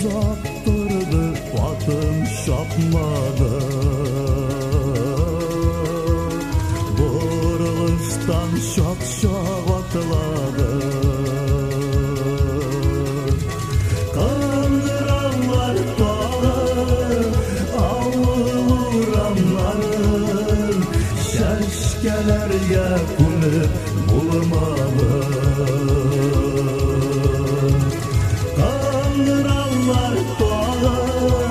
Uzak durdu atım şapmadı, buruluştan şak şak atladı. Kandıranlar dağı, avuranların şeşkelerge bunu bulmalı. Kandıranlar dağı,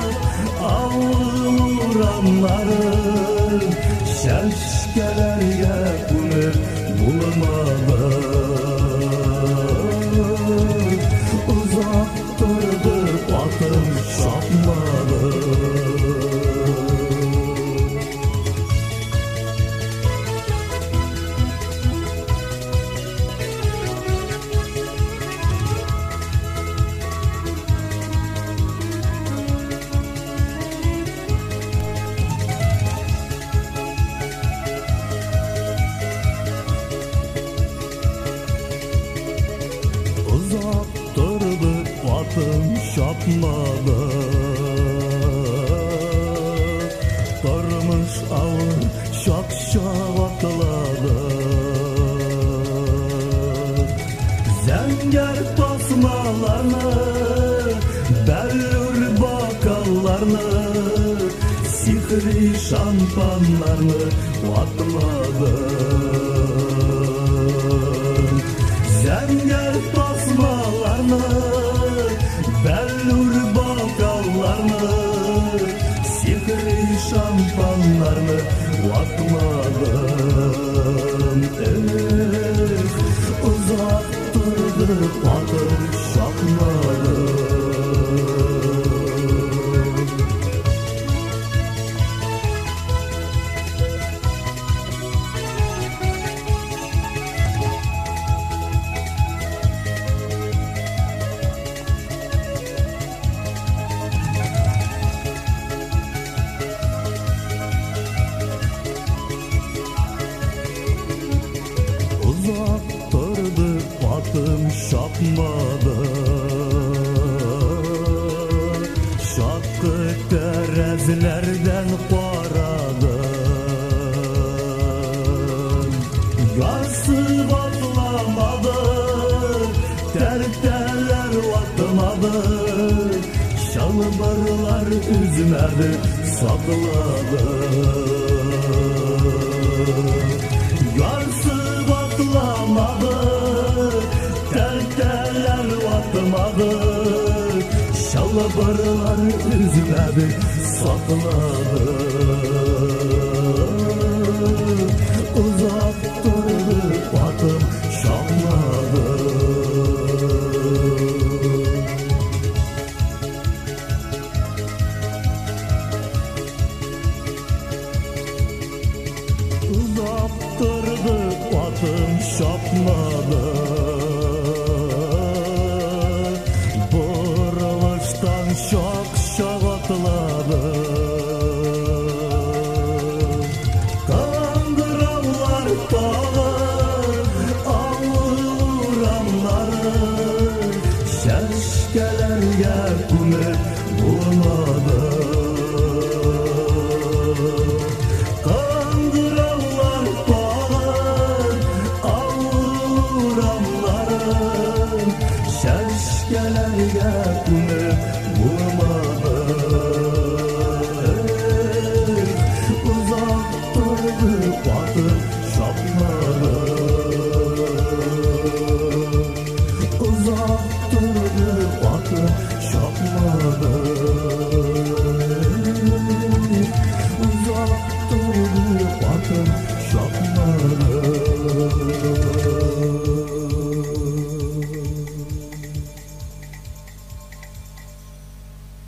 avuranların şeşkelerge bunu bulmalı. Uzak durdu atım şapmalı. Uzak durdu atım şapmalı, durmuş avı şak şak atladı. Zenger tasmalarını, bellur bakallarını, sihri şampanlarını atladı. Zenger tasmalarını, bellur bakallarını, sihri şampanlarını atmadım. Uzak durdu atım şapmalı. Uzak durdu atım şapmalı, şakkı terezilerden paradı. Gazı batlamadı, terteler atmadı, şalvarlar üzmedi sakladı. Gazı batlamadı, terteler atmadı, şalvarlar üzmedi sakladı. Uzak durdu atım şapmalı. Uzak durdu atım şapmalı, buruluştan şak şak atladı. Kandıranlar dağı, avuranları şeşkelerge bunu bulmadı.